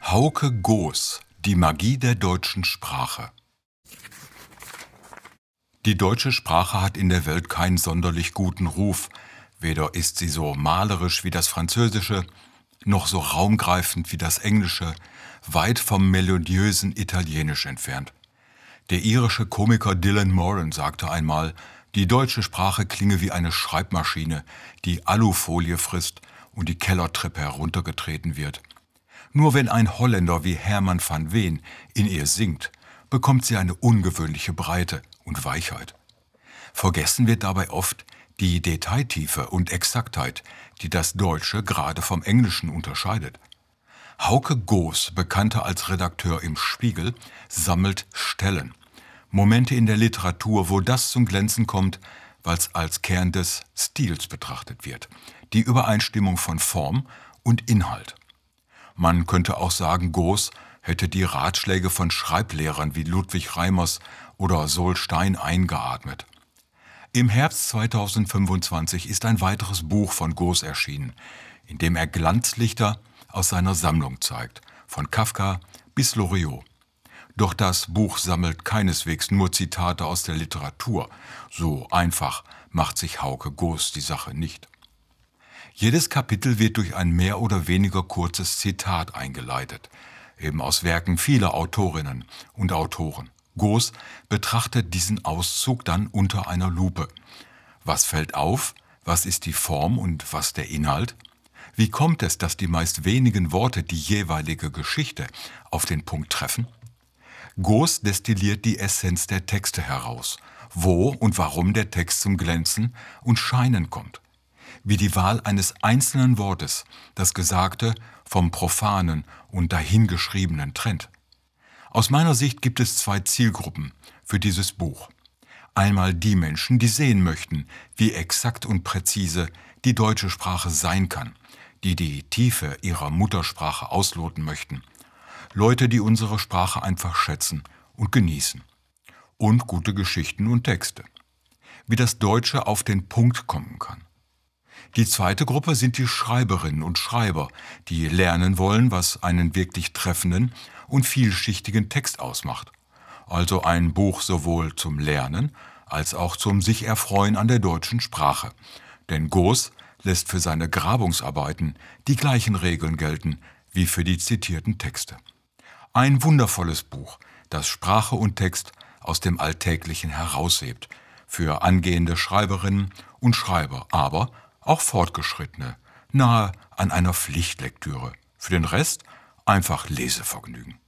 Hauke Goos, die Magie der deutschen Sprache. Die deutsche Sprache hat in der Welt keinen sonderlich guten Ruf. Weder ist sie so malerisch wie das Französische, noch so raumgreifend wie das Englische, weit vom melodiösen Italienisch entfernt. Der irische Komiker Dylan Moran sagte einmal, die deutsche Sprache klinge wie eine Schreibmaschine, die Alufolie frisst und die Kellertreppe heruntergetreten wird. Nur wenn ein Holländer wie Herman van Veen in ihr singt, bekommt sie eine ungewöhnliche Breite und Weichheit. Vergessen wird dabei oft die Detailtiefe und Exaktheit, die das Deutsche gerade vom Englischen unterscheidet. Hauke Goos, bekannter als Redakteur im Spiegel, sammelt Stellen, Momente in der Literatur, wo das zum Glänzen kommt, weil es als Kern des Stils betrachtet wird, die Übereinstimmung von Form und Inhalt. Man könnte auch sagen, Goos hätte die Ratschläge von Schreiblehrern wie Ludwig Reimers oder Sol Stein eingeatmet. Im Herbst 2025 ist ein weiteres Buch von Goos erschienen, in dem er Glanzlichter aus seiner Sammlung zeigt, von Kafka bis Loriot. Doch das Buch sammelt keineswegs nur Zitate aus der Literatur. So einfach macht sich Hauke Goos die Sache nicht. Jedes Kapitel wird durch ein mehr oder weniger kurzes Zitat eingeleitet, eben aus Werken vieler Autorinnen und Autoren. Goos betrachtet diesen Auszug dann unter einer Lupe. Was fällt auf? Was ist die Form und was der Inhalt? Wie kommt es, dass die meist wenigen Worte die jeweilige Geschichte auf den Punkt treffen? Goos destilliert die Essenz der Texte heraus, wo und warum der Text zum Glänzen und Scheinen kommt. Wie die Wahl eines einzelnen Wortes das Gesagte vom Profanen und Dahingeschriebenen trennt. Aus meiner Sicht gibt es zwei Zielgruppen für dieses Buch. Einmal die Menschen, die sehen möchten, wie exakt und präzise die deutsche Sprache sein kann, die die Tiefe ihrer Muttersprache ausloten möchten. Leute, die unsere Sprache einfach schätzen und genießen. Und gute Geschichten und Texte. Wie das Deutsche auf den Punkt kommen kann. Die zweite Gruppe sind die Schreiberinnen und Schreiber, die lernen wollen, was einen wirklich treffenden und vielschichtigen Text ausmacht. Also ein Buch sowohl zum Lernen als auch zum sich erfreuen an der deutschen Sprache. Denn Goos lässt für seine Grabungsarbeiten die gleichen Regeln gelten wie für die zitierten Texte. Ein wundervolles Buch, das Sprache und Text aus dem Alltäglichen heraushebt, für angehende Schreiberinnen und Schreiber, aber auch Fortgeschrittene, nahe an einer Pflichtlektüre. Für den Rest einfach Lesevergnügen.